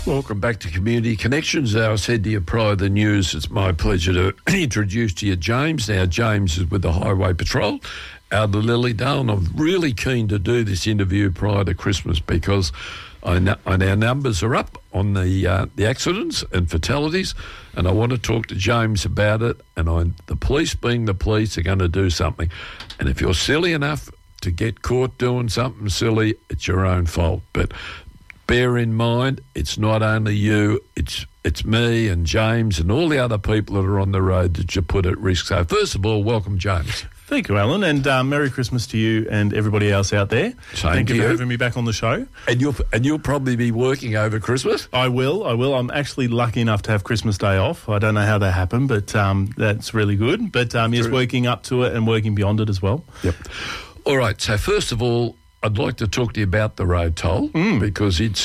Welcome back to Community Connections. As I said to you prior to the news, it's my pleasure to introduce to you James. Now, James is with the Highway Patrol out of Lilydale, and I'm really keen to do this interview prior to Christmas because I know our numbers are up on the accidents and fatalities, and I want to talk to James about it, and the police, being the police, are going to do something. And if you're silly enough to get caught doing something silly, it's your own fault. But bear in mind, it's not only you, it's me and James and all the other people that are on the road that you put at risk. So first of all, welcome, James. Thank you, Alan, and Merry Christmas to you and everybody else out there. Thank you for having me back on the show. And you'll probably be working over Christmas? I will. I'm actually lucky enough to have Christmas Day off. I don't know how that happened, but that's really good. But yes, working up to it and working beyond it as well. Yep. All right, so first of all, I'd like to talk to you about the road toll because it's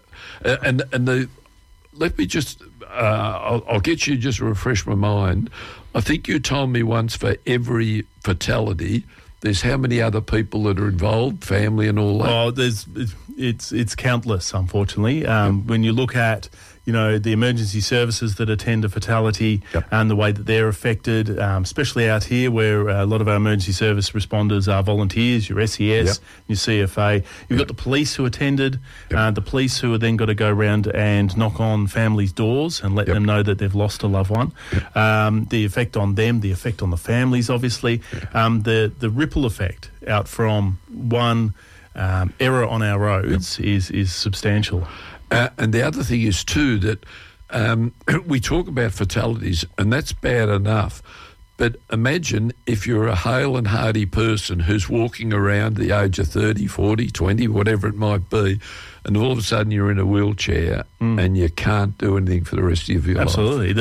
let me just I'll get you just to refresh my mind. I think you told me once for every fatality, there's how many other people that are involved, family and all that? Oh, it's countless, unfortunately. When you look at the emergency services that attend a fatality and the way that they're affected, especially out here where a lot of our emergency service responders are volunteers, your SES, your CFA. You've got the police who attended, the police who are then got to go around and knock on families' doors and let them know that they've lost a loved one. The effect on them, the effect on the families, obviously. The ripple effect out from one error on our roads is substantial. And the other thing is, too, that we talk about fatalities, and that's bad enough. But imagine if you're a hale and hearty person who's walking around the age of 30, 40, 20, whatever it might be, and all of a sudden you're in a wheelchair and you can't do anything for the rest of your life. Absolutely.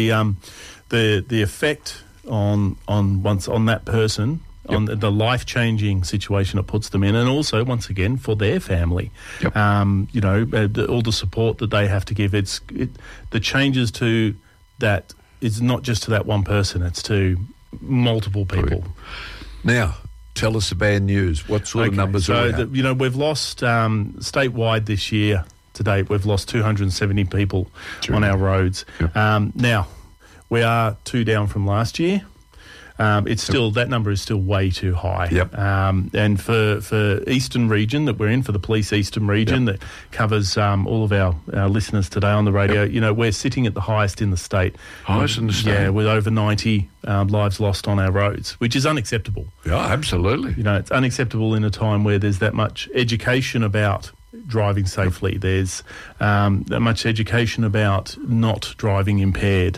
The effect on that person, on the life-changing situation it puts them in, and also, once again, for their family. All the support that they have to give. The changes to that is not just to that one person, it's to multiple people. Now, tell us the bad news. What sort of numbers are we at? We've lost, statewide this year, to date, we've lost 270 people on our roads. Now, we are 2 down from last year. It's still, that number is still way too high. And for Eastern Region that we're in, for the police Eastern Region that covers all of our listeners today on the radio, we're sitting at the highest in the state. Highest in the state? Yeah, with over 90 lives lost on our roads, which is unacceptable. Yeah, absolutely. It's unacceptable in a time where there's that much education about driving safely. There's that much education about not driving impaired.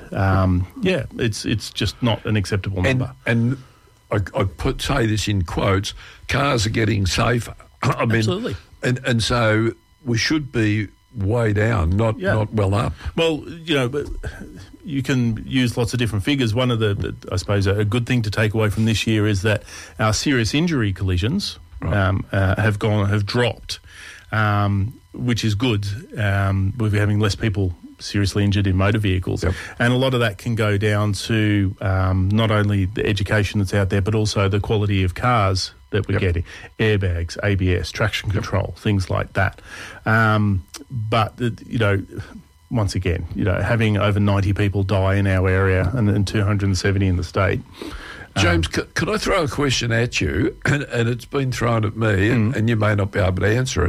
It's just not an acceptable number. And I say this in quotes, cars are getting safer. Absolutely. And so we should be way down, not well up. Well, but you can use lots of different figures. One of I suppose, a good thing to take away from this year is that our serious injury collisions have dropped. Which is good. We're having less people seriously injured in motor vehicles. And a lot of that can go down to not only the education that's out there, but also the quality of cars that we're getting. Airbags, ABS, traction control, things like that. But once again, having over 90 people die in our area and 270 in the state. James, could I throw a question at you? And it's been thrown at me, and you may not be able to answer it.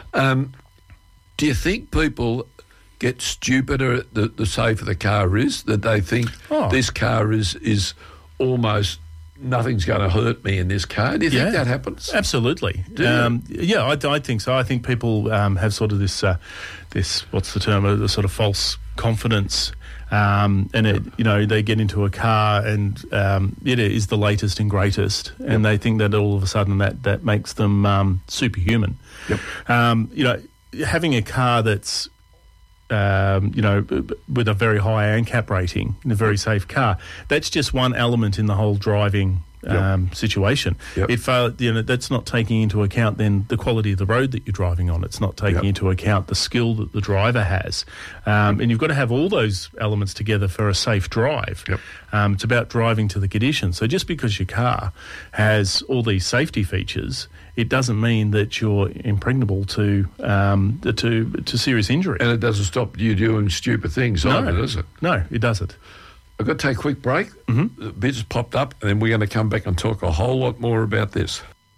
Do you think people get stupider the safer the car is, that they think this car is almost nothing's going to hurt me in this car? Do you think that happens? Absolutely. I think so. I think people have sort of this what's the term, a sort of false confidence. They get into a car and it is the latest and greatest, and they think that all of a sudden that makes them superhuman. Having a car that's with a very high ANCAP rating, and a very safe car, that's just one element in the whole driving situation. Yep. If that's not taking into account then the quality of the road that you're driving on. It's not taking into account the skill that the driver has, and you've got to have all those elements together for a safe drive. Yep. It's about driving to the conditions. So just because your car has all these safety features, it doesn't mean that you're impregnable to serious injury. And it doesn't stop you doing stupid things either, does it? No, it doesn't. I've got to take a quick break. Mm-hmm. The bits popped up, and then we're going to come back and talk a whole lot more about this.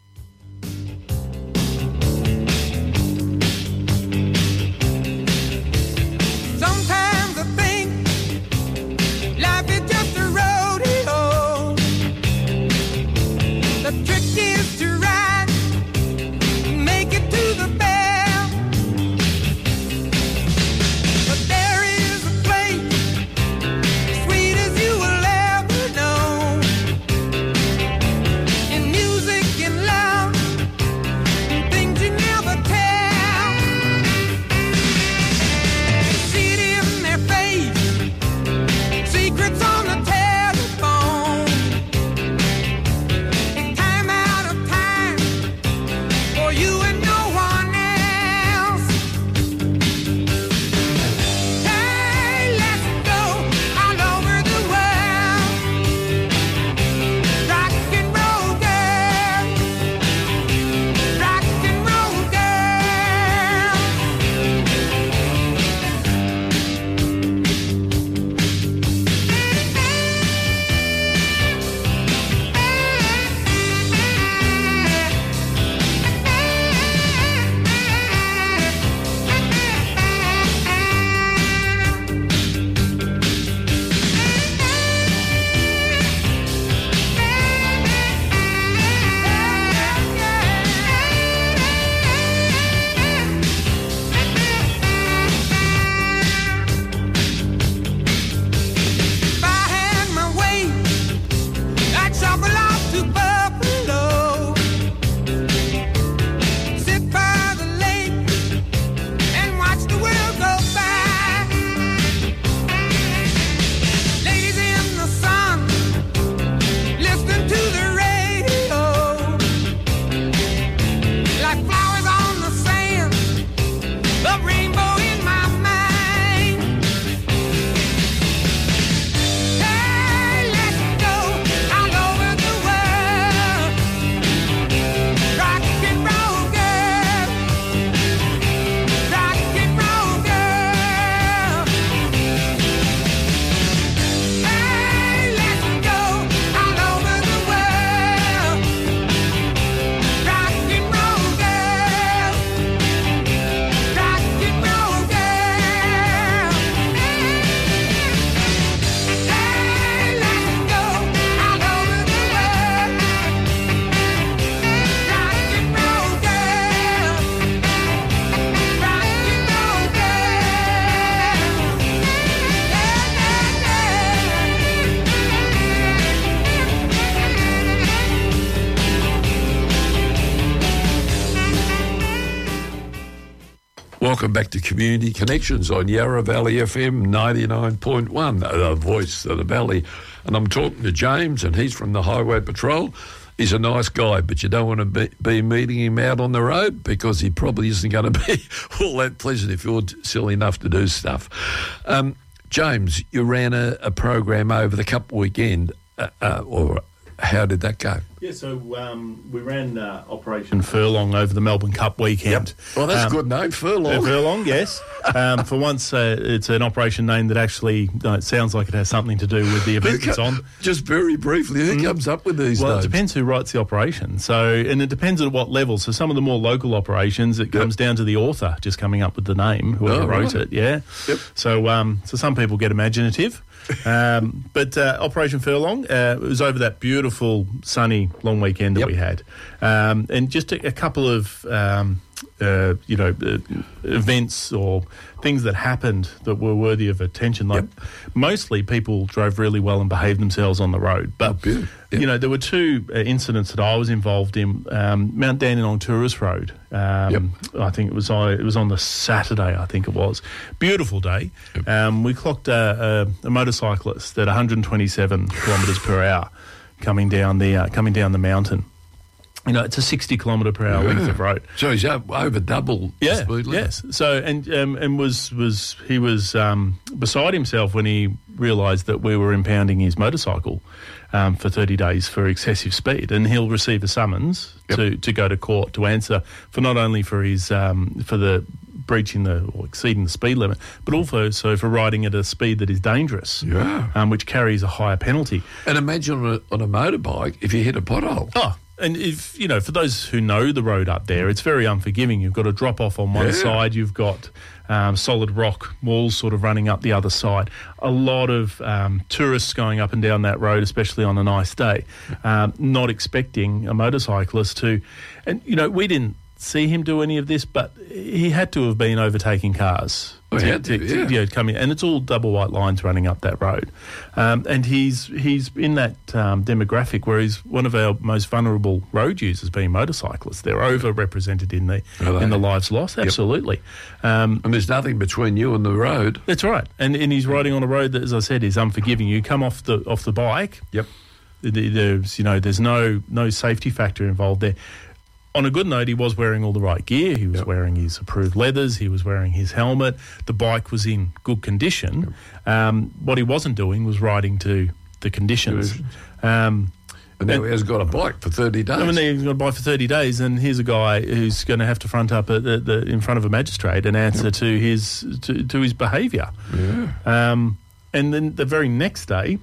Welcome back to Community Connections on Yarra Valley FM 99.1, the voice of the valley. And I'm talking to James, and he's from the Highway Patrol. He's a nice guy, but you don't want to be meeting him out on the road because he probably isn't going to be all that pleasant if you're silly enough to do stuff. James, you ran a program over the Cup weekend, or how did that go? Yeah, so we ran Operation Furlong over the Melbourne Cup weekend. Yep. Well, that's a good name, Furlong. Furlong, yes. For once, it's an operation name that actually it sounds like it has something to do with the event it's on. Just very briefly, who comes up with these names? It depends who writes the operation. And it depends at what level. So some of the more local operations, it comes down to the author just coming up with the name, whoever wrote it, yeah. Yep. So some people get imaginative. But Operation Furlong, it was over that beautiful, sunny, long weekend that we had. And just a couple of, events or things that happened that were worthy of attention. Like mostly people drove really well and behaved themselves on the road. But, there were two incidents that I was involved in. Mount Dandenong Tourist Road. I think it was on the Saturday, I think it was. Beautiful day. We clocked a motorcyclist at 127 kilometres per hour coming down the mountain. You know, it's a 60 kilometre per hour length of road. So he's over double the speed limit. Yes. So and was beside himself when he realised that we were impounding his motorcycle for 30 days for excessive speed, and he'll receive a summons to go to court to answer for not only for his for the breaching or exceeding the speed limit, but also for riding at a speed that is dangerous, which carries a higher penalty. And imagine on a motorbike if you hit a pothole. Oh. And if you know, for those who know the road up there, it's very unforgiving. You've got a drop off on one side, you've got solid rock walls sort of running up the other side. A lot of tourists going up and down that road, especially on a nice day, not expecting a motorcyclist to. And you know, we didn't see him do any of this, but he had to have been overtaking cars. To come in, and it's all double white lines running up that road, and he's in that demographic where he's one of our most vulnerable road users, being motorcyclists. They're overrepresented in the lives lost. Absolutely, and there's nothing between you and the road. That's right, and he's riding on a road that, as I said, is unforgiving. You come off the bike. Yep. There's no safety factor involved there. On a good note, he was wearing all the right gear. He was wearing his approved leathers. He was wearing his helmet. The bike was in good condition. What he wasn't doing was riding to the conditions. And now he has got a bike for 30 days. I mean, he's got a bike for 30 days, and here's a guy who's going to have to front up in front of a magistrate and answer to his behaviour. Yeah. And then the very next day,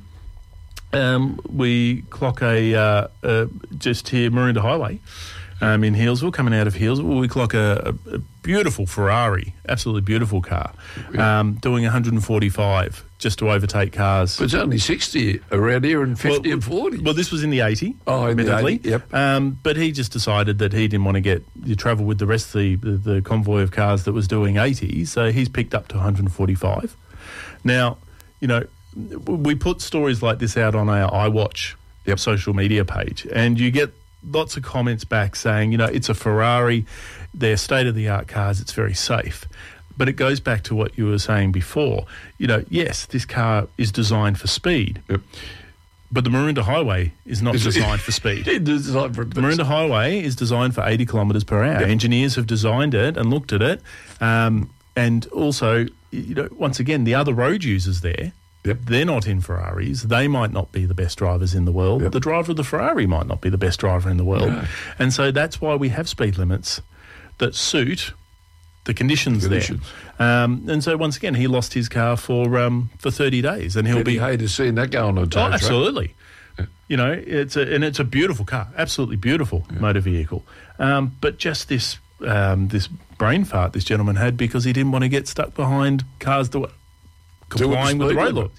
we clock just here, Maroondah Highway. In Healesville, coming out of Healesville, we clock a beautiful Ferrari, absolutely beautiful car, doing 145 just to overtake cars. But it's only 60 around here and 50 and 40. Well, this was in the 80, admittedly. Yep. But he just decided that he didn't want to get you travel with the rest of the convoy of cars that was doing 80, so he's picked up to 145. Now, you know, we put stories like this out on our iWatch social media page, and you get lots of comments back saying, you know, it's a Ferrari, they're state-of-the-art cars, it's very safe. But it goes back to what you were saying before. You know, yes, this car is designed for speed, but the Maroondah Highway is not designed for speed. The Maroondah Highway is designed for 80 kilometres per hour. Engineers have designed it and looked at it. And also, you know, once again, the other road users there, they're not in Ferraris. They might not be the best drivers in the world. The driver of the Ferrari might not be the best driver in the world. No. And so that's why we have speed limits that suit the conditions there. And so once again, he lost his car for 30 days, and he'll be hated to see that go on a tow track. Absolutely. Yeah. You know, it's a beautiful car, absolutely beautiful motor vehicle. But just this brain fart this gentleman had because he didn't want to get stuck behind cars that were complying with the road laws.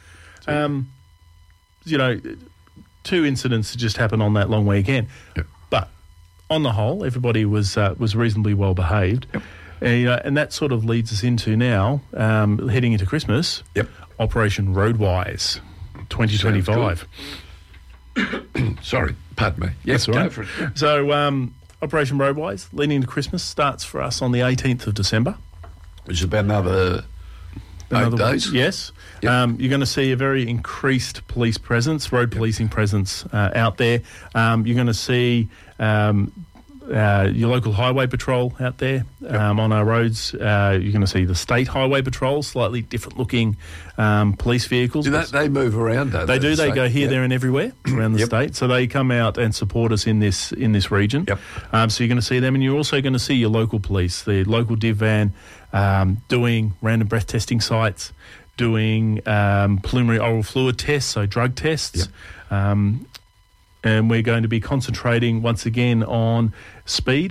You know, 2 incidents just happened on that long weekend. But on the whole, everybody was reasonably well behaved. And that sort of leads us into now, heading into Christmas, Operation Roadwise 2025. Sorry, pardon me. Yes, right. Go for it. So Operation Roadwise, leading into Christmas, starts for us on the 18th of December. Which is about another 8 days. Yes. You're going to see a very increased police presence, road policing presence out there. You're going to see your local highway patrol out there on our roads. You're going to see the state highway patrol, slightly different looking police vehicles. They move around, don't they? They do. They go here, there and everywhere around the state. So they come out and support us in this region. So you're going to see them, and you're also going to see your local police, the local div van, doing random breath testing sites, doing preliminary oral fluid tests, so drug tests. And we're going to be concentrating once again on speed,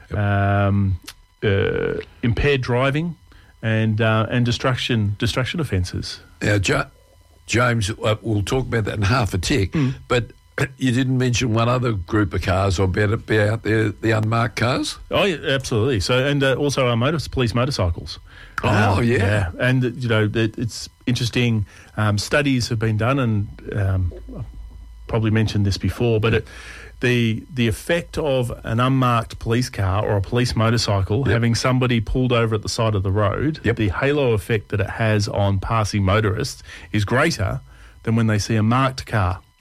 impaired driving, and distraction offences. Now, James, we'll talk about that in half a tick, but you didn't mention one other group of cars or be out there, the unmarked cars? Oh, yeah, absolutely. So, and also our police motorcycles. Yeah. And, you know, it's interesting. Studies have been done, and probably mentioned this before, but the effect of an unmarked police car or a police motorcycle having somebody pulled over at the side of the road, the halo effect that it has on passing motorists is greater than when they see a marked car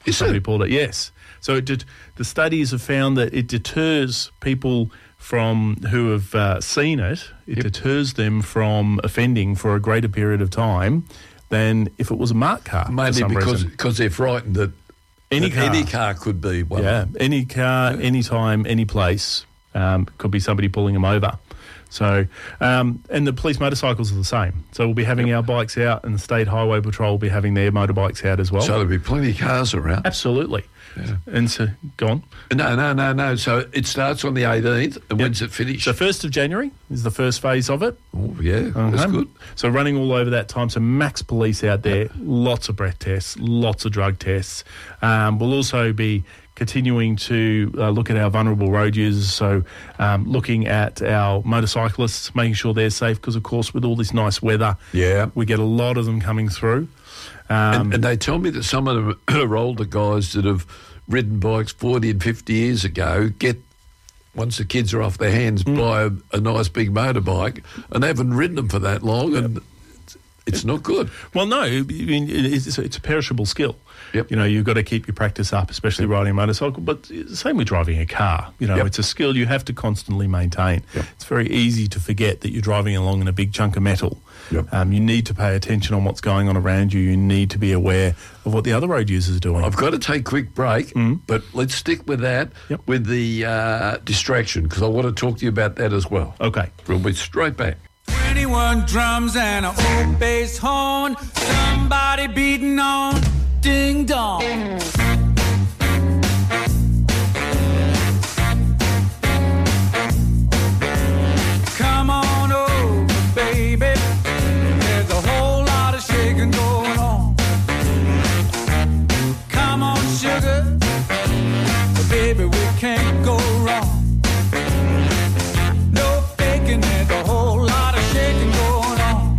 Is somebody it? pulled it. Yes. So the studies have found that it deters people from who have seen it. It deters them from offending for a greater period of time than if it was a marked car. Maybe because they're frightened that any car could be one. Yeah, any car, any time, any place could be somebody pulling them over. So, and the police motorcycles are the same. So we'll be having our bikes out, and the State Highway Patrol will be having their motorbikes out as well. So there'll be plenty of cars around. Absolutely. Yeah. And so, go on. No. So it starts on the 18th, and when's it finish? So 1st of January is the first phase of it. Oh, yeah, that's good. So running all over that time. So max police out there, lots of breath tests, lots of drug tests. We'll also be continuing to look at our vulnerable road users, so looking at our motorcyclists, making sure they're safe, because, of course, with all this nice weather, we get a lot of them coming through. And they tell me that some of them are older guys that have ridden bikes 40 and 50 years ago, once the kids are off their hands, buy a nice big motorbike, and they haven't ridden them for that long, and it's not good. Well, no, I mean, it's a perishable skill. Yep. You know, you've got to keep your practice up, especially riding a motorcycle. But same with driving a car. You know, it's a skill you have to constantly maintain. Yep. It's very easy to forget that you're driving along in a big chunk of metal. Yep. You need to pay attention on what's going on around you. You need to be aware of what the other road users are doing. I've got to take a quick break, but let's stick with that, with the distraction, because I want to talk to you about that as well. Okay. We'll be straight back. 21 drums and an old bass horn, somebody beating on ding dong. Come on over, baby, there's a whole lot of shaking going on. Come on, sugar, baby, we can't go wrong. No faking, there's a whole lot of shaking going on.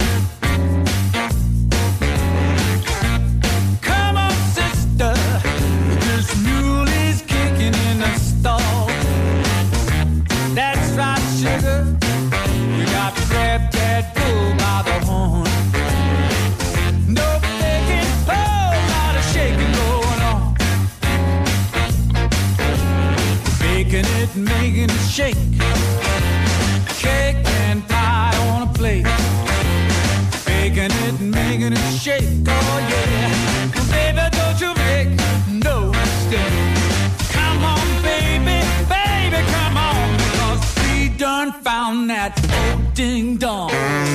Come on, sister, this mule is kicking in the stall. That's right, sugar, you got to grab that bull by the horn. No faking, whole lot of shaking going on. Baking it, making it shake. Cake and pie on a plate. Baking it and making it shake. Oh yeah. Baby, don't you make no mistake. Come on, baby, baby, come on. Because we done found that old ding dong.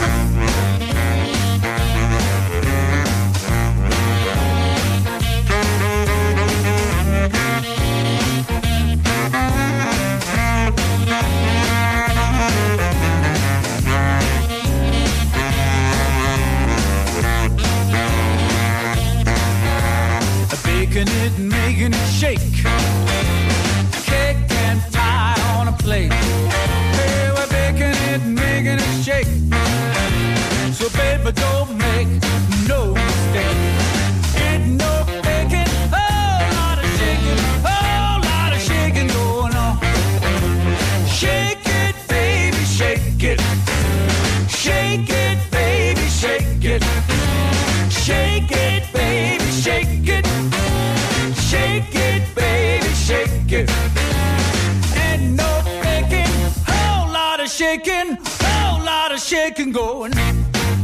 Baking it and making it shake. Cake and pie on a plate. Hey, we're baking it and making it shake. So baby, don't make no mistake. Ain't no baking, whole lot of shaking, whole lot of shaking going on. Shake it, baby, shake it. Shake it, baby, shake it. Shake it, baby, shake it. Shake it, baby, shake it. Ain't no faking, whole lot of shaking, whole lot of shaking going on.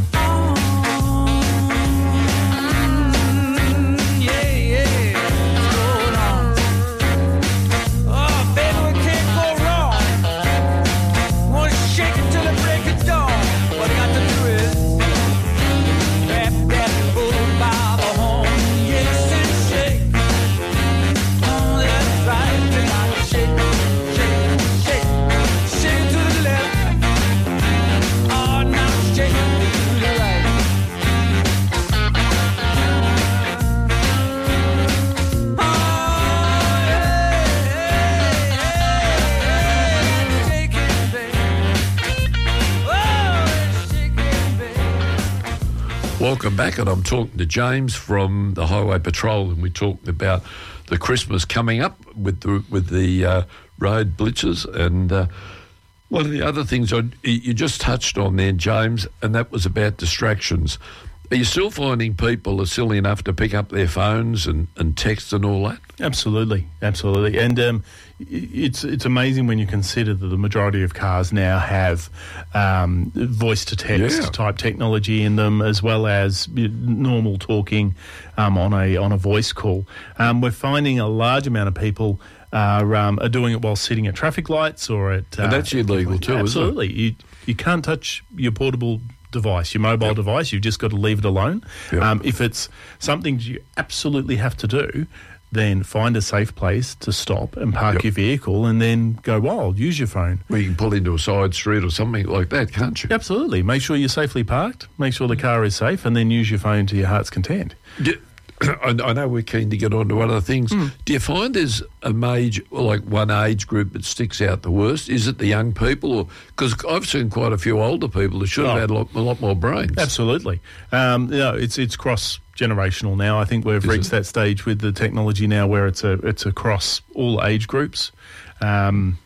Yeah, yeah, what's going on? Oh, baby, we can't go wrong. Wanna shake it till the break of dawn. What I got to do is grab that bull by the horn, yes, and shake. Oh, that's right, you gotta shake, shake, shake, shake to the left. Oh, now shake to the right. Oh, yeah, shake it, baby. Oh, shake it, baby. Welcome back, and I'm talking to James from the Highway Patrol, and we're talking about the Christmas coming up with the road blitzes. And one of the other things you just touched on there, James, and that was about distractions. Are you still finding people are silly enough to pick up their phones and text and all that? Absolutely. And it's amazing when you consider that the majority of cars now have voice-to-text type technology in them, as well as normal talking on a voice call. We're finding a large amount of people are doing it while sitting at traffic lights or at... and that's illegal too, absolutely. isn't it? You can't touch your portable device, your mobile device. You've just got to leave it alone. If it's something you absolutely have to do, then find a safe place to stop and park your vehicle and then go wild. Use your phone. Well, you can pull into a side street or something like that, can't you? Absolutely. Make sure you're safely parked. Make sure the car is safe, and then use your phone to your heart's content. I know we're keen to get on to other things. Do you find there's a major, like one age group that sticks out the worst? Is it the young people? Because I've seen quite a few older people that should have had a lot more brains. Absolutely. It's cross-generational now. I think we've reached that stage with the technology now where it's across all age groups. And,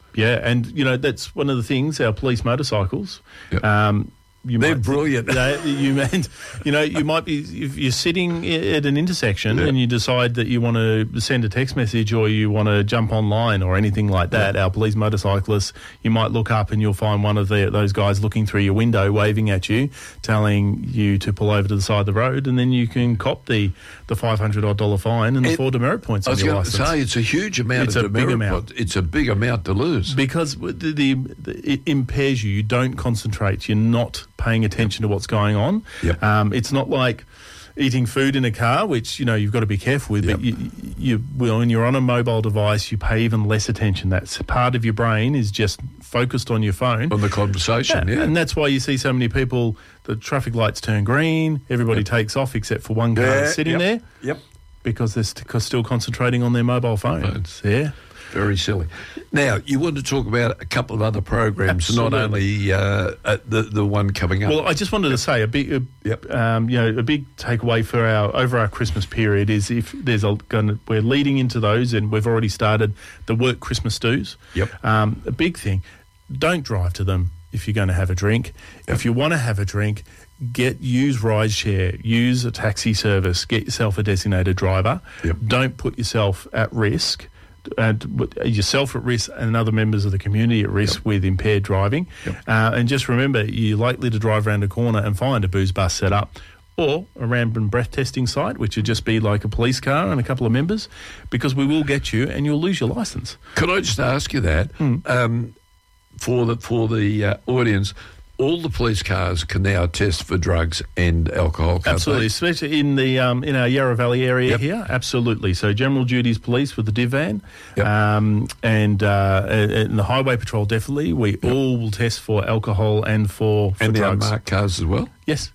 that's one of the things, our police motorcycles. They're brilliant. You might be, if you're sitting at an intersection and you decide that you want to send a text message or you want to jump online or anything like that, our police motorcyclists, you might look up and you'll find one of those guys looking through your window, waving at you, telling you to pull over to the side of the road, and then you can cop the $500 fine and the 4 demerit points on your license. I was going to say, it's a huge amount of demerit. Big amount. It's a big amount to lose. Because it impairs you. You don't concentrate. You're not paying attention to what's going on. It's not like eating food in a car, which you've got to be careful with. But when you're on a mobile device, you pay even less attention. That's part of your brain is just focused on your phone, on the conversation. And that's why you see so many people. The traffic lights turn green. Everybody takes off except for one car sitting there. Because they're still concentrating on their mobile phones. Very silly. Now, you want to talk about a couple of other programs, Absolutely. not only the one coming up. Well, I just wanted to say a big takeaway for over our Christmas period is if there's we're leading into those, and we've already started the work Christmas dues. A big thing, don't drive to them if you're going to have a drink. If you want to have a drink, use rideshare, use a taxi service, get yourself a designated driver. Don't put yourself at risk. Yourself at risk and other members of the community at risk with impaired driving. And just remember, you're likely to drive around a corner and find a booze bus set up or a random breath testing site, which would just be like a police car and a couple of members, because we will get you and you'll lose your licence. Could I just ask you that for the audience? All the police cars can now test for drugs and alcohol. Absolutely, especially in the in our Yarra Valley area here. Absolutely. So General Duties Police with the div van, and the Highway Patrol definitely. We all will test for alcohol and for and drugs. And the unmarked cars as well. Yes.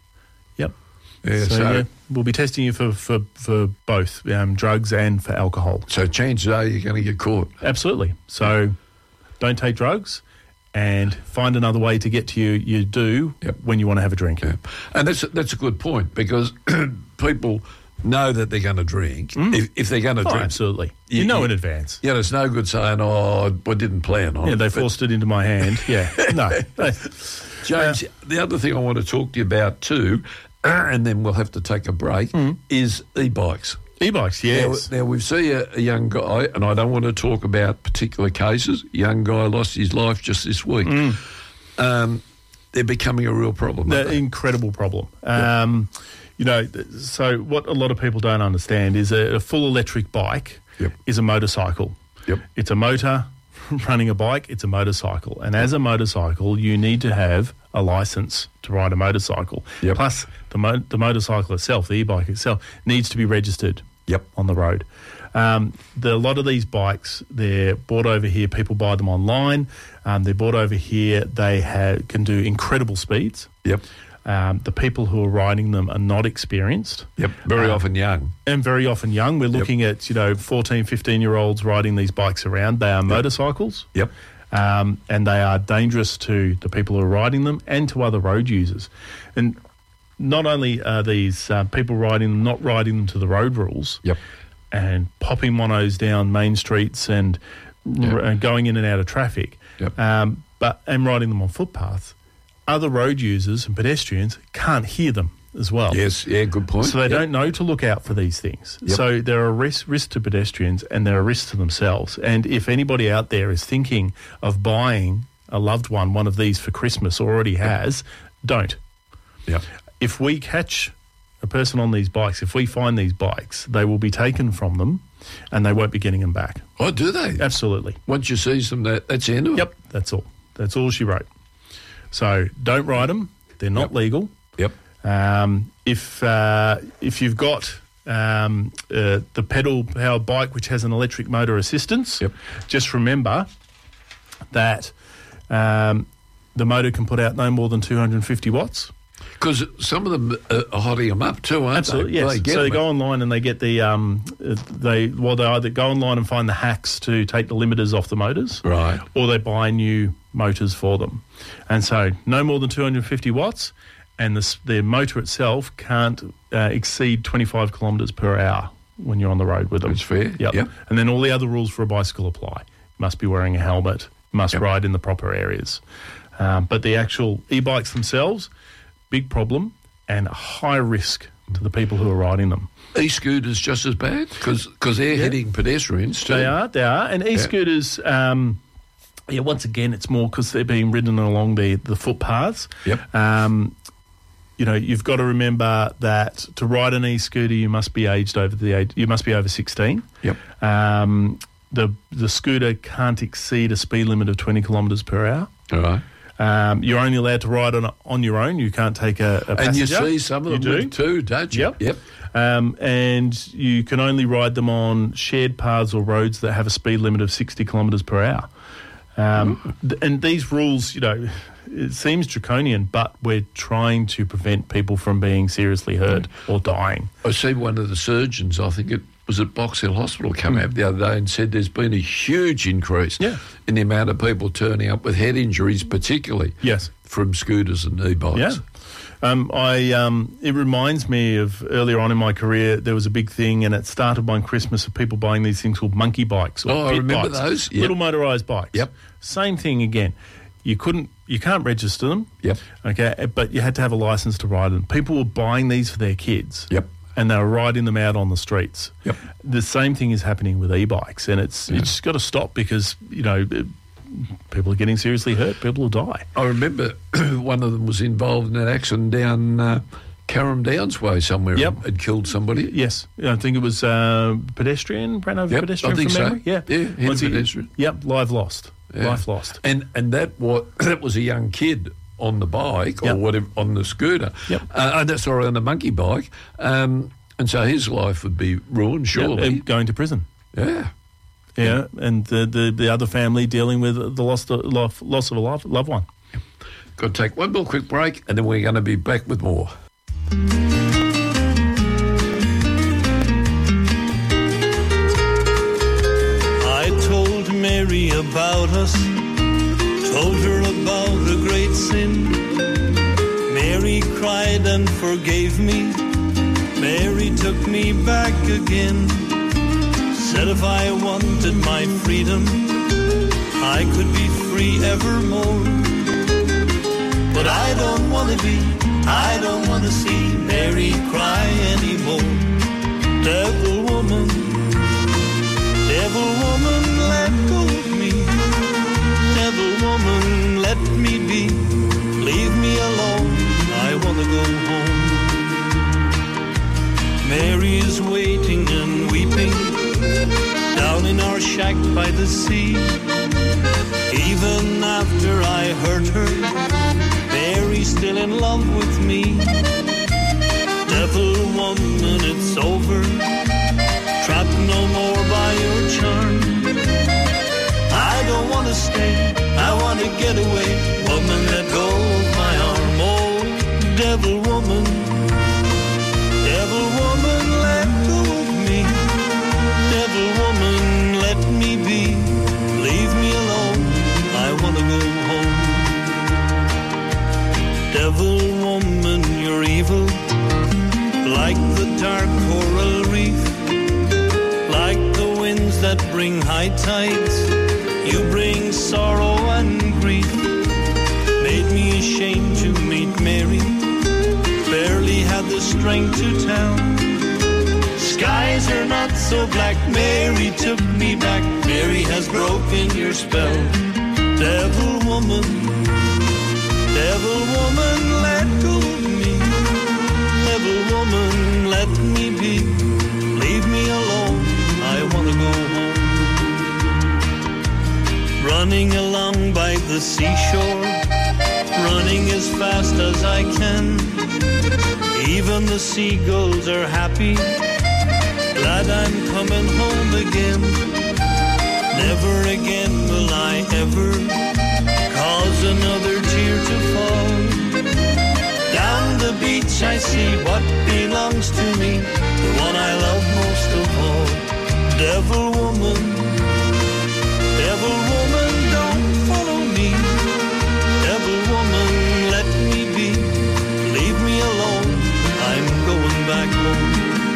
So we'll be testing you for both drugs and for alcohol. So chances are you're going to get caught. Absolutely. So don't take drugs. And find another way to get to you do when you want to have a drink. And that's a good point, because people know that they're going to drink. If they're going to drink. Absolutely. You know in advance. It's no good saying, I didn't plan on it. They forced it into my hand. No. James, the other thing I want to talk to you about too, and then we'll have to take a break, is e-bikes. E-bikes, yes. Now we see a young guy, and I don't want to talk about particular cases. A young guy lost his life just this week. They're becoming a real problem. They're an incredible problem. So what a lot of people don't understand is a full electric bike is a motorcycle. It's a motor running a bike. It's a motorcycle. And as a motorcycle, you need to have a licence to ride a motorcycle. Plus, the motorcycle itself, the e-bike itself, needs to be registered on the road. A lot of these bikes, they're bought over here. People buy them online. They're bought over here. They can do incredible speeds. The people who are riding them are not experienced. Very often young. And very often young. We're looking at, 14, 15-year-olds riding these bikes around. They are motorcycles. And they are dangerous to the people who are riding them and to other road users. And not only are these people riding them, not riding them to the road rules and popping monos down main streets and going in and out of traffic, but riding them on footpaths, other road users and pedestrians can't hear them. as well. Yes, yeah, good point. So they don't know to look out for these things. Yep. So there are risks to pedestrians and there are risks to themselves. And if anybody out there is thinking of buying a loved one of these for Christmas or already has, don't. Yep. If we catch a person on these bikes, if we find these bikes, they will be taken from them and they won't be getting them back. Oh, do they? Absolutely. Once you seize them, that's the end of it? Yep, that's all. That's all she wrote. So don't ride them. They're not legal. Yep. If you've got the pedal-powered bike which has an electric motor assistance, just remember that the motor can put out no more than 250 watts. Because some of them are hotting them up too, aren't Absolutely, they? yes. So they go online and they get the they either go online and find the hacks to take the limiters off the motors, right, or they buy new motors for them. And so no more than 250 watts, and the motor itself can't exceed 25 kilometres per hour when you're on the road with them. That's fair. Yep. And then all the other rules for a bicycle apply. Must be wearing a helmet, must ride in the proper areas. But the actual e-bikes themselves, big problem and high risk to the people who are riding them. E-scooters just as bad because they're hitting pedestrians too. They are. And e-scooters, once again, it's more because they're being ridden along the footpaths. Yep. You've got to remember that to ride an e-scooter, you must be you must be over 16. Yep. The scooter can't exceed a speed limit of 20 kilometres per hour. All right. You're only allowed to ride on your own. You can't take a passenger. And you see some of them too, don't you? Yep. And you can only ride them on shared paths or roads that have a speed limit of 60 kilometres per hour. And these rules, it seems draconian, but we're trying to prevent people from being seriously hurt or dying. I see one of the surgeons, I think it was at Box Hill Hospital, come out the other day and said there's been a huge increase in the amount of people turning up with head injuries, particularly from scooters and e-bikes. Yeah. It reminds me of earlier on in my career, there was a big thing, and it started one Christmas of people buying these things called monkey bikes. Or I remember bikes, those. Little motorised bikes. Yep. Same thing again. You can't register them. Yep. Okay, but you had to have a licence to ride them. People were buying these for their kids. Yep. And they were riding them out on the streets. Yep. The same thing is happening with e-bikes, and it's got to stop because, people are getting seriously hurt. People will die. I remember one of them was involved in an accident down Carrum Downs way somewhere and killed somebody. Yes. I think it was pedestrian, ran over pedestrian I think from memory. So. Yeah, hit a pedestrian. Life lost. Life lost. And that was a young kid on the bike or whatever, on the scooter. On the monkey bike. And so his life would be ruined, surely. And going to prison. Yeah. Yeah, and the other family dealing with the loss of a loved one. Got to take one more quick break, and then we're going to be back with more. I told Mary about us, told her about a great sin. Mary cried and forgave me. Mary took me back again. Said if I wanted my freedom, I could be free evermore. But I don't want to see Mary cry anymore. Devil woman, let go of me. Devil woman, let me be. Leave me alone, I want to go home. Mary is waiting and weeping down in our shack by the sea. Even after I hurt her, Mary's still in love with me. Devil woman, it's over, trapped no more by your charm. I don't want to stay, I want to get away. Woman, let go of my arm. Oh, devil woman, let go of me. Devil woman, let me be. Leave me alone, I want to go home. Devil woman, you're evil, like the dark coral reef, like the winds that bring high tides. You bring sorrow and grief. Made me ashamed to meet Mary. Barely had the strength to tell. Skies are not so black, Mary took me back. Mary has broken your spell. Devil woman, let go of me. Devil woman, let me be. Leave me alone, I want to go home. Running along by the seashore, running as fast as I can. Even the seagulls are happy, glad I'm coming home again. Never again will I ever cause another tear to fall. Down the beach I see what belongs to me, the one I love most of all. Devil woman, don't follow me. Devil woman, let me be. Leave me alone, I'm going back home.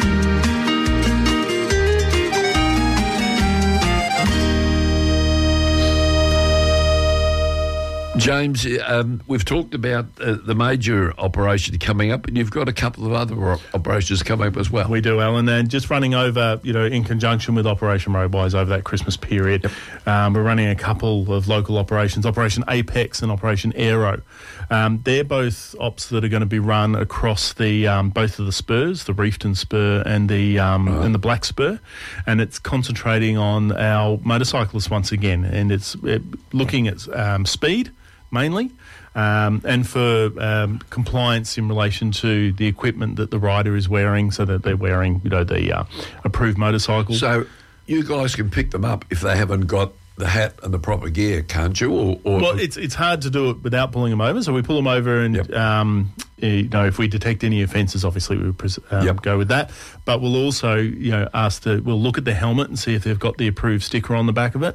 James, we've talked about the major operation coming up, and you've got a couple of other operations coming up as well. We do, Alan, and just running over, in conjunction with Operation Roadwise over that Christmas period. Yep. We're running a couple of local operations, Operation Apex and Operation Aero. They're both ops that are going to be run across the both of the spurs, the Reefton Spur and the Black Spur, and it's concentrating on our motorcyclists once again, and it's looking at speed mainly, and for compliance in relation to the equipment that the rider is wearing, so that they're wearing, the approved motorcycles. So you guys can pick them up if they haven't got the hat and the proper gear, can't you? Or well, it's hard to do it without pulling them over, so we pull them over and, Yep. If we detect any offences, obviously we would go with that. But we'll also, we'll look at the helmet and see if they've got the approved sticker on the back of it.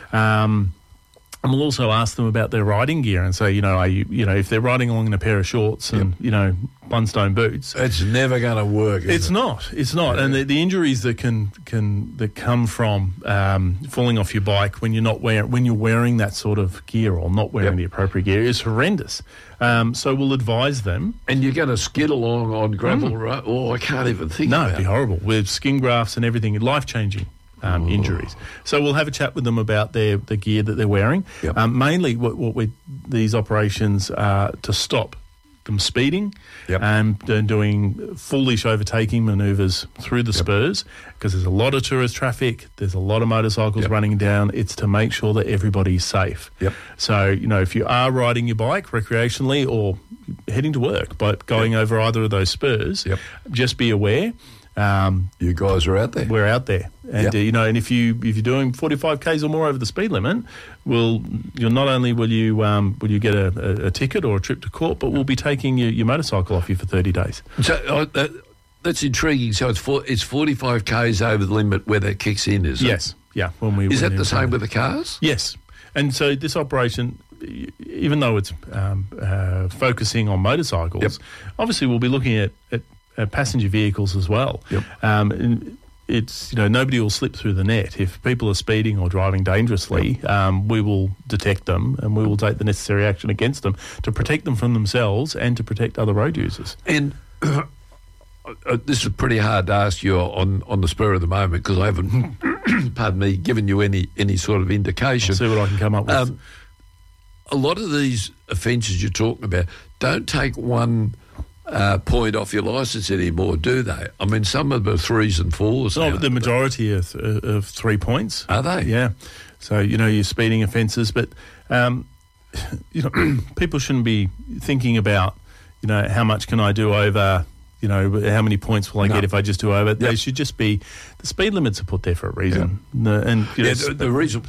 And we'll also ask them about their riding gear and say, are you, if they're riding along in a pair of shorts and, one-stone boots. It's never going to work. It's not. Yeah. And the injuries that that come from falling off your bike when you're wearing that sort of gear or not wearing the appropriate gear is horrendous. So we'll advise them. And you're going to skid along on gravel road. Oh, I can't even think No, about it'd be horrible. With skin grafts and everything, life-changing. Injuries. So we'll have a chat with them about the gear that they're wearing. Yep. Mainly these operations are to stop them speeding and doing foolish overtaking manoeuvres through the spurs, because there's a lot of tourist traffic, there's a lot of motorcycles running down. It's to make sure that everybody's safe. Yep. So, if you are riding your bike recreationally or heading to work, but going over either of those spurs, just be aware. You guys are out there. We're out there, and and if you're doing 45 k's or more over the speed limit, you'll not only will you get a ticket or a trip to court, but we'll be taking your motorcycle off you for 30 days. So that's intriguing. So it's 45 k's over the limit where that kicks in, is it? Yes, yeah. Is that the same with the cars? Yes, and so this operation, even though it's focusing on motorcycles, obviously we'll be looking at passenger vehicles as well. Yep. It's nobody will slip through the net. If people are speeding or driving dangerously, we will detect them and we will take the necessary action against them to protect them from themselves and to protect other road users. And this is pretty hard to ask you on the spur of the moment, because I haven't, pardon me, given you any sort of indication. I'll see what I can come up with. A lot of these offences you're talking about don't take one point off your licence anymore, do they? I mean, some of the 3s and 4s. No, the majority of 3 points. Are they? Yeah. So, your speeding offences, but, people shouldn't be thinking about, how much can I do over, how many points will I get if I just do over. They should just be, the speed limits are put there for a reason. The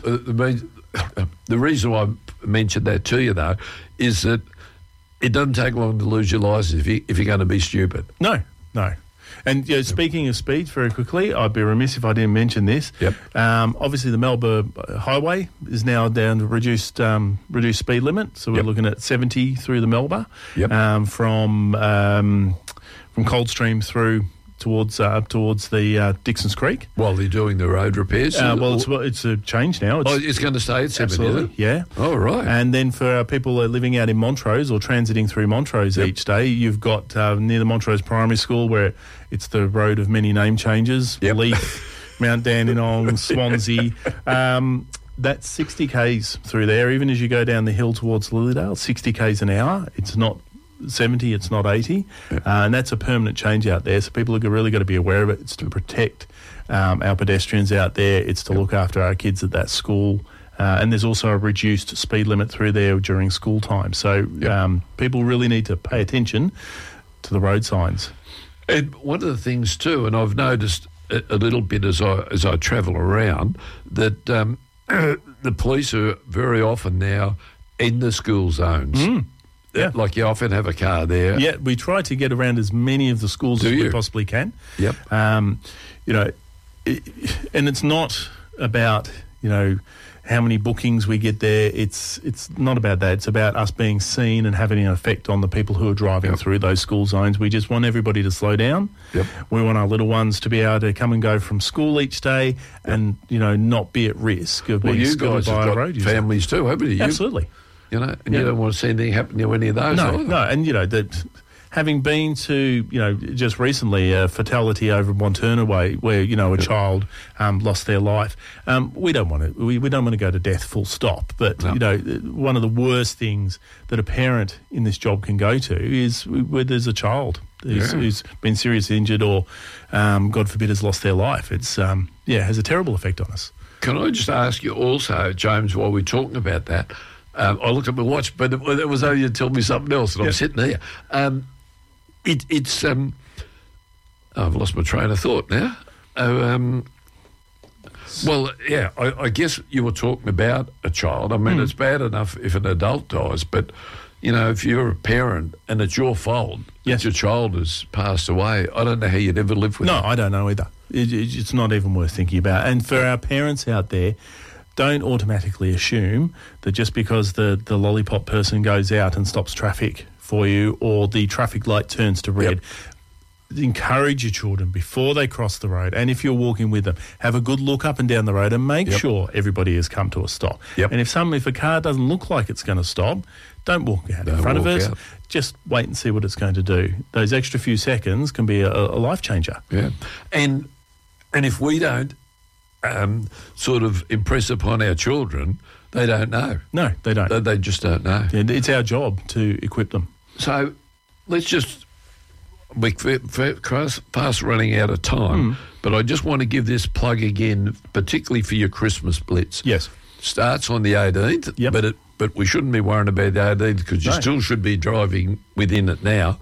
reason I mentioned that to you, though, is that it doesn't take long to lose your licence if you're going to be stupid. No. And speaking of speeds, very quickly, I'd be remiss if I didn't mention this. Yep. Obviously, the Melbourne Highway is now down to reduced speed limit, so we're looking at 70 through the Melbourne. Yep. From Coldstream through towards the Dixon's Creek. While they're doing the road repairs? It's a change now. It's going to stay at 7, absolutely, yeah. Oh, right. And then for people living out in Montrose or transiting through Montrose each day, you've got near the Montrose Primary School where it's the road of many name changes, Leith, Mount Dandenong, Swansea. That's 60 k's through there. Even as you go down the hill towards Lilydale, 60 k's an hour. It's not 70, it's not 80. And that's a permanent change out there. So people have really got to be aware of it. It's to protect our pedestrians out there. It's to look after our kids at that school. And there's also a reduced speed limit through there during school time. So people really need to pay attention to the road signs. And one of the things too, and I've noticed a little bit as I travel around, that the police are very often now in the school zones. Yeah. Like you often have a car there. Yeah, we try to get around as many of the schools as we possibly can. Yep. And it's not about, how many bookings we get there. It's not about that. It's about us being seen and having an effect on the people who are driving through those school zones. We just want everybody to slow down. Yep. We want our little ones to be able to come and go from school each day and, not be at risk of being skirted by a road user. Families too, haven't you? Absolutely. You don't want to see anything happen to any of those either. No, and, that having been to, just recently a fatality over Montana Way where, a child lost their life, we don't want to. We don't want to go to death full stop. But, one of the worst things that a parent in this job can go to is where there's a child who's been seriously injured or, God forbid, has lost their life. It's, has a terrible effect on us. Can I just ask you also, James, while we're talking about that, I looked at my watch, but it was only you to tell me something else, and I'm sitting there. I've lost my train of thought now. I guess you were talking about a child. I mean, it's bad enough if an adult dies, but, if you're a parent and it's your fault that your child has passed away, I don't know how you'd ever live with it. No, I don't know either. It's not even worth thinking about. And for our parents out there, don't automatically assume that just because the lollipop person goes out and stops traffic for you or the traffic light turns to red, encourage your children before they cross the road. And if you're walking with them, have a good look up and down the road and make sure everybody has come to a stop. And if a car doesn't look like it's going to stop, don't walk out in front of it. Just wait and see what it's going to do. Those extra few seconds can be a life changer. Yeah. And if we don't sort of impress upon our children, they don't know. No, they don't. They just don't know. It's our job to equip them. So let's just... We're fast running out of time, but I just want to give this plug again, particularly for your Christmas Blitz. Yes. Starts on the 18th, but we shouldn't be worrying about the 18th because you still should be driving within it now.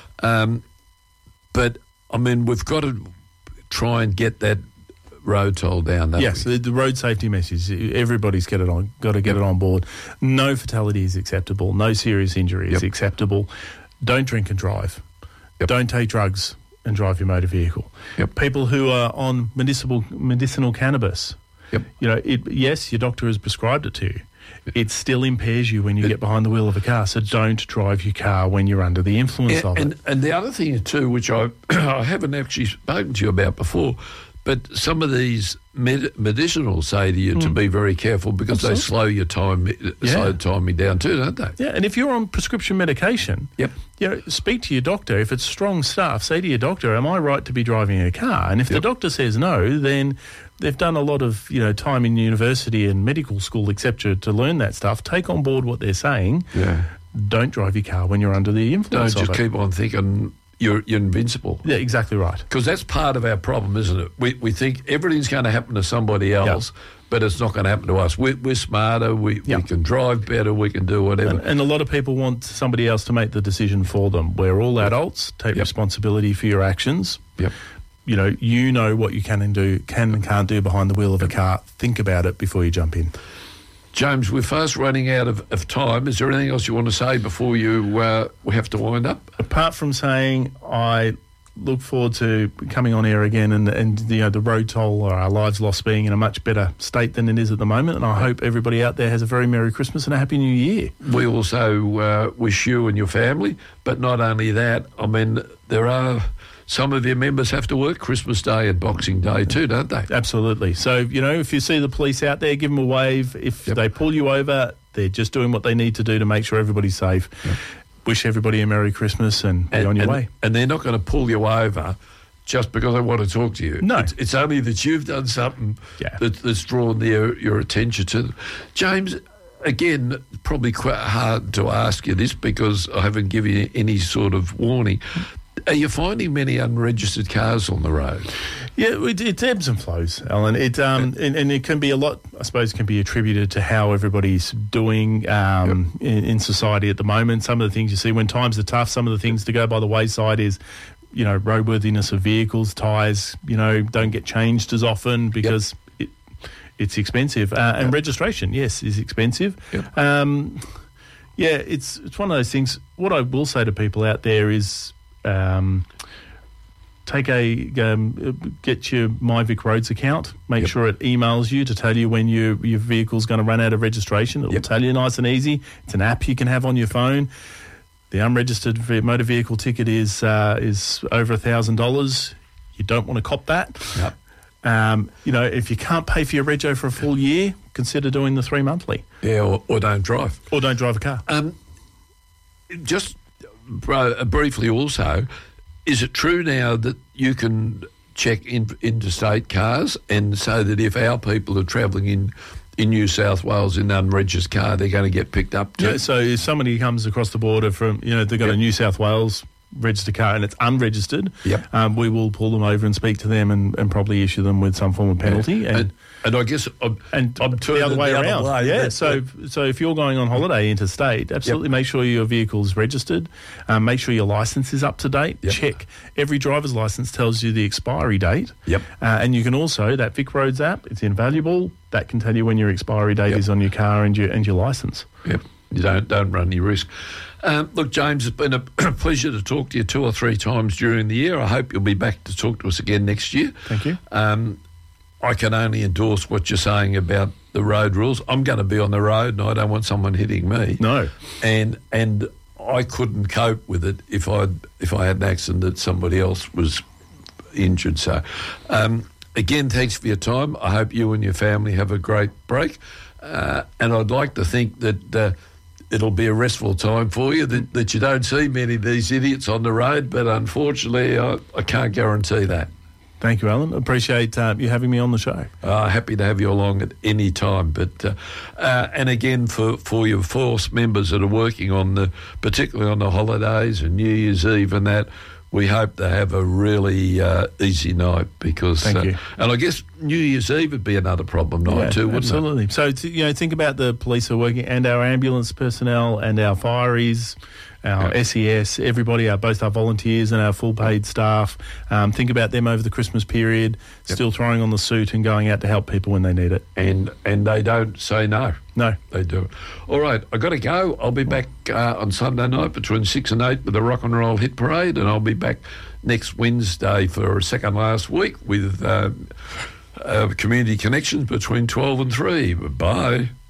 But, I mean, we've got to try and get that road toll down. Yes, the road safety message. Everybody's got to get it on board. No fatality is acceptable. No serious injury is acceptable. Don't drink and drive. Don't take drugs and drive your motor vehicle. People who are on medicinal cannabis. Yes, your doctor has prescribed it to you. It still impairs you when you get behind the wheel of a car. So don't drive your car when you're under the influence of it. And the other thing too, which I haven't actually spoken to you about before, but some of these medicinals say to you to be very careful because they slow your timing down too, don't they? Yeah, and if you're on prescription medication, speak to your doctor. If it's strong stuff, say to your doctor, am I right to be driving a car? And if the doctor says no, then they've done a lot of time in university and medical school, etc., to learn that stuff. Take on board what they're saying. Yeah. Don't drive your car when you're under the influence of it. Don't just keep on thinking you're invincible. Yeah, exactly right. Because that's part of our problem, isn't it? We think everything's going to happen to somebody else, but it's not going to happen to us. We're smarter, we can drive better, we can do whatever. And a lot of people want somebody else to make the decision for them. We're all adults. Take responsibility for your actions. You know what you can and can't do behind the wheel of a car. Think about it before you jump in. James, we're fast running out of time. Is there anything else you want to say before we have to wind up? Apart from saying I look forward to coming on air again and the road toll or our lives lost being in a much better state than it is at the moment. And I hope everybody out there has a very Merry Christmas and a Happy New Year. We also wish you and your family, but not only that, I mean, there are some of your members have to work Christmas Day and Boxing Day too, don't they? Absolutely. So, if you see the police out there, give them a wave. If they pull you over, they're just doing what they need to do to make sure everybody's safe. Yep. Wish everybody a Merry Christmas and be on your way. And they're not going to pull you over just because they want to talk to you. No. It's only that you've done something that's drawn your attention to them. James, again, probably quite hard to ask you this because I haven't given you any sort of warning. Are you finding many unregistered cars on the road? Yeah, it ebbs and flows, Alan. And it can be a lot, I suppose, can be attributed to how everybody's doing in society at the moment. Some of the things you see when times are tough, some of the things to go by the wayside is, roadworthiness of vehicles, tyres, don't get changed as often because it's expensive. And registration, yes, is expensive. Yep. It's one of those things. What I will say to people out there is, get your MyVic Roads account. Make sure it emails you to tell you when your vehicle's going to run out of registration. It will tell you nice and easy. It's an app you can have on your phone. The unregistered motor vehicle ticket is over $1,000. You don't want to cop that. Yep. If you can't pay for your rego for a full year, consider doing the 3 monthly. Yeah, or don't drive. Or don't drive a car. Just briefly also, is it true now that you can check interstate cars and so that if our people are travelling in New South Wales in an unregistered car, they're going to get picked up too? Yeah, so if somebody comes across the border from, they've got a New South Wales registered car and it's unregistered, we will pull them over and speak to them and probably issue them with some form of penalty. And I guess I'm the other way around. So if you're going on holiday interstate, absolutely make sure your vehicle's registered. Make sure your licence is up to date. Yep. Check. Every driver's licence tells you the expiry date. Yep. And you can also, that Vic Roads app, it's invaluable. That can tell you when your expiry date is on your car and your licence. Yep. You don't run any risk. Look, James, it's been a pleasure to talk to you 2 or 3 times during the year. I hope you'll be back to talk to us again next year. Thank you. I can only endorse what you're saying about the road rules. I'm going to be on the road and I don't want someone hitting me. No. And I couldn't cope with it if I had an accident that somebody else was injured. So, again, thanks for your time. I hope you and your family have a great break. And I'd like to think that it'll be a restful time for you, that you don't see many of these idiots on the road, but unfortunately I can't guarantee that. Thank you, Alan. Appreciate you having me on the show. Happy to have you along at any time. But and again, for your force members that are working particularly on the holidays and New Year's Eve and that, we hope to have a really easy night because... Thank you. And I guess New Year's Eve would be another problem night too, wouldn't absolutely. it? Absolutely. So, think about the police who are working and our ambulance personnel and our fireys, our SES, everybody, both our volunteers and our full paid staff. Think about them over the Christmas period, still throwing on the suit and going out to help people when they need it. And they don't say no. No. They do. All right, I've got to go. I'll be back on Sunday night between 6 and 8 with the Rock and Roll Hit Parade, and I'll be back next Wednesday for second last week with Community Connections between 12 and 3. Bye.